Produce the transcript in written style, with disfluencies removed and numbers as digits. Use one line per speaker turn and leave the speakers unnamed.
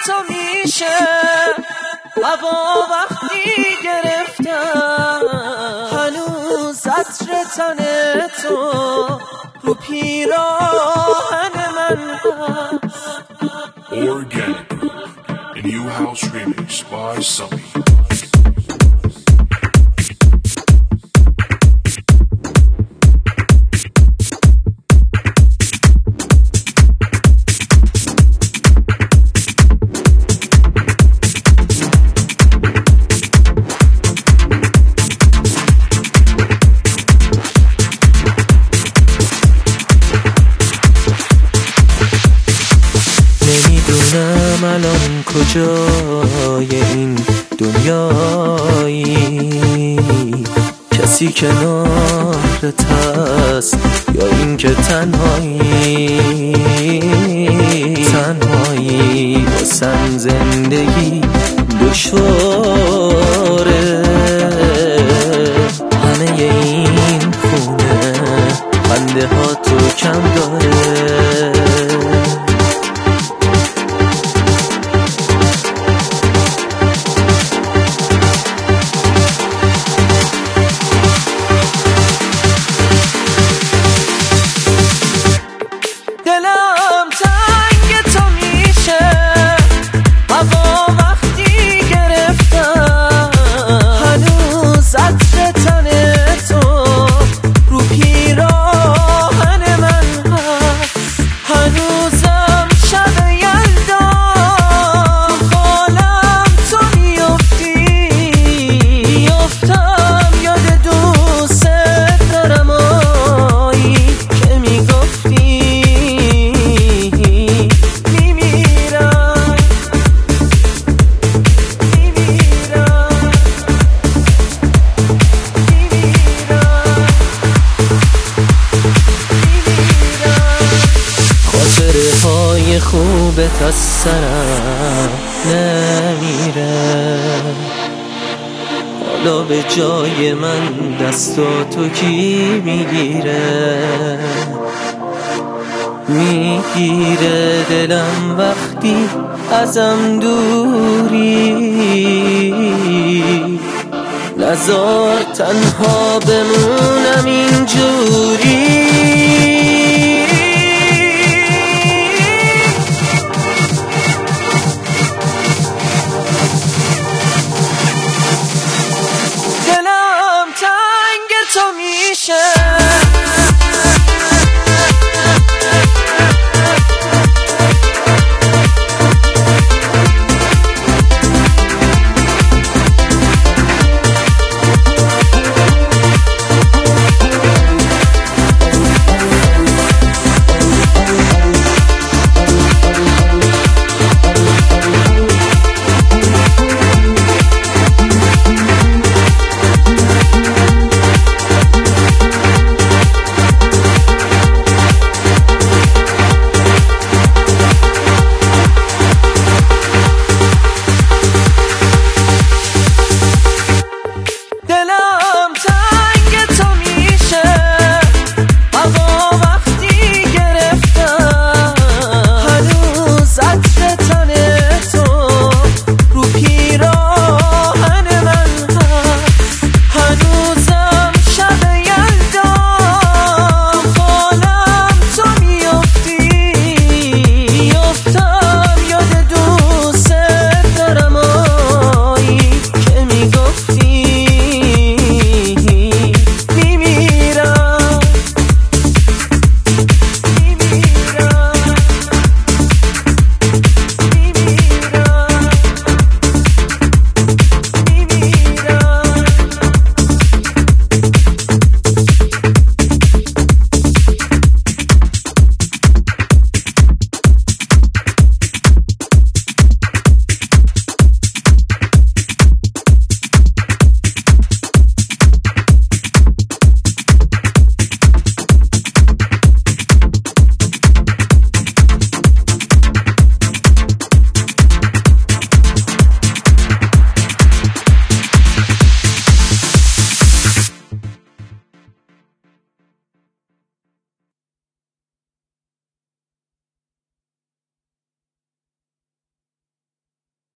تو میشه هوا وقتی گرفتم، هنوز عطر تن تو رو پیراهن من هست.
Organic Group, a new house remix by Sully.
نمیدونم الان کجای این دنیایی، کسی کنارت هست یا این که تنهایی واسم زندگی دشواره. همه این خونه خنده ها تو کم داره. دلم تنگ تو میشه هوا وقتی گرفتم، هنوز عطر تن تو رو پیراهن من هست. هنوزم شب یلدا خالم تو میفتم یاد دوست دارم آیی که میگفتی های خوبت از سرم نمیره. حالا به جای من دستاتو کی میگیره دلم وقتی ازم دوری. نذار تنها بمونم اینجوری.